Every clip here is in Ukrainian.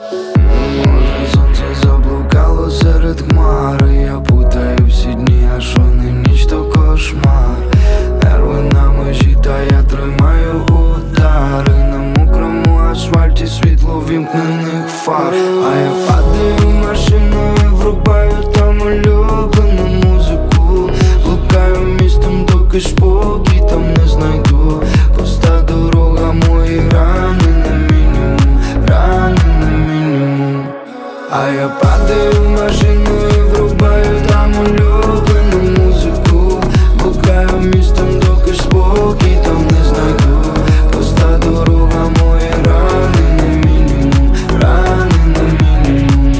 Може сонце заблукало серед хмари. Я путаю всі дні, а що не ніч, то кошмар. Нерви на межі, та я тримаю удари. На мокрому асфальті світло вімкнених фар. А я падаю в машину і врубаю там улюблену музику. Блукаю містом, доки спокій там не знайду. Пуста дорога, мої рани на мінімум, рани на мінімум. А я падаю в машину і врубаю там улюблену музику. Блукаю містом, доки спокій там не знайду. Пуста дорога, мої рани на мінімум, рани на мінімум.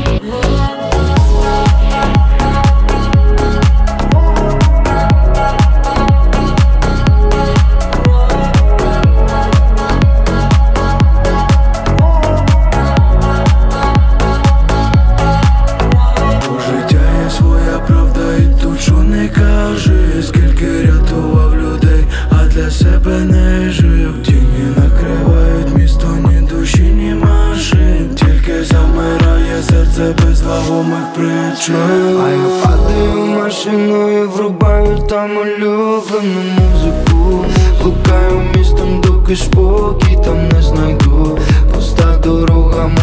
У життя є своя правда, і тут що не кажи. Скільки рятував людей, а для себе не жив. Тіні накривають місто, ні душі, ні машин. Тільки замирає серце без вагомих причин. А я падаю в машину і врубаю там улюблену музику. Блукаю містом, доки спокій там не знайду. Пуста дорога,